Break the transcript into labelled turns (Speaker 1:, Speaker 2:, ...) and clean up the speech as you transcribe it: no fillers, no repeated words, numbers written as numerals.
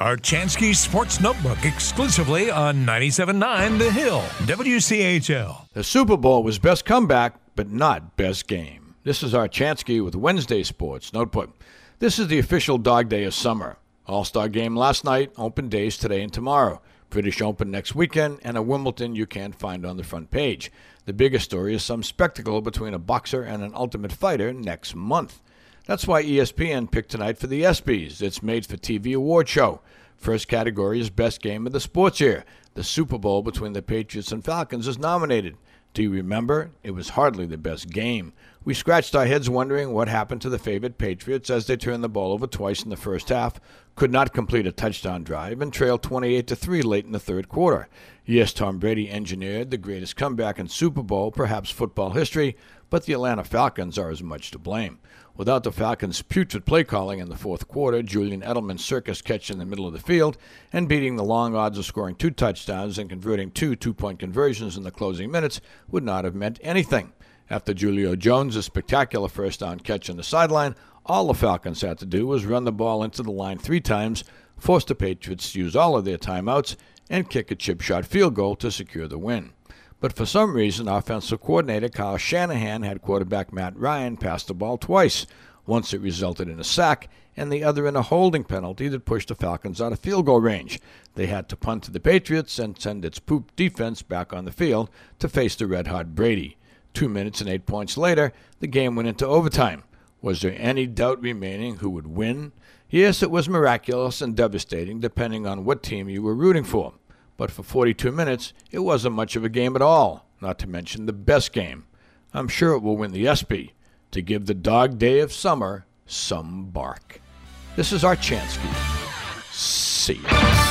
Speaker 1: Archansky Sports Notebook exclusively on 97.9 The Hill, WCHL.
Speaker 2: The Super Bowl was best comeback, but not best game. This is Archansky with Wednesday Sports Notebook. This is the official dog day of summer. All-Star game last night, open days today and tomorrow. British Open next weekend, and a Wimbledon you can't find on the front page. The biggest story is some spectacle between a boxer and an Ultimate Fighter next month. That's why ESPN picked tonight for the ESPYs, its made-for-TV award show. First category is Best Game of the Sports Year. The Super Bowl between the Patriots and Falcons is nominated. Do you remember? It was hardly the best game. We scratched our heads wondering what happened to the favorite Patriots as they turned the ball over twice in the first half, could not complete a touchdown drive, and trailed 28-3 late in the third quarter. Yes, Tom Brady engineered the greatest comeback in Super Bowl, perhaps football history, but the Atlanta Falcons are as much to blame. Without the Falcons' putrid play calling in the fourth quarter, Julian Edelman's circus catch in the middle of the field, and beating the long odds of scoring 2 touchdowns and converting 2 two-point conversions in the closing minutes would not have meant anything. After Julio Jones' spectacular first-down catch on the sideline, all the Falcons had to do was run the ball into the line 3 times, force the Patriots to use all of their timeouts, and kick a chip-shot field goal to secure the win. But for some reason, offensive coordinator Kyle Shanahan had quarterback Matt Ryan pass the ball twice. Once it resulted in a sack, and the other in a holding penalty that pushed the Falcons out of field goal range. They had to punt to the Patriots and send its poop defense back on the field to face the red-hot Brady. 2 minutes and 8 points later, the game went into overtime. Was there any doubt remaining who would win? Yes, it was miraculous and devastating, depending on what team you were rooting for. But for 42 minutes, it wasn't much of a game at all, not to mention the best game. I'm sure it will win the ESPY to give the dog day of summer some bark. This is Archansky. See ya.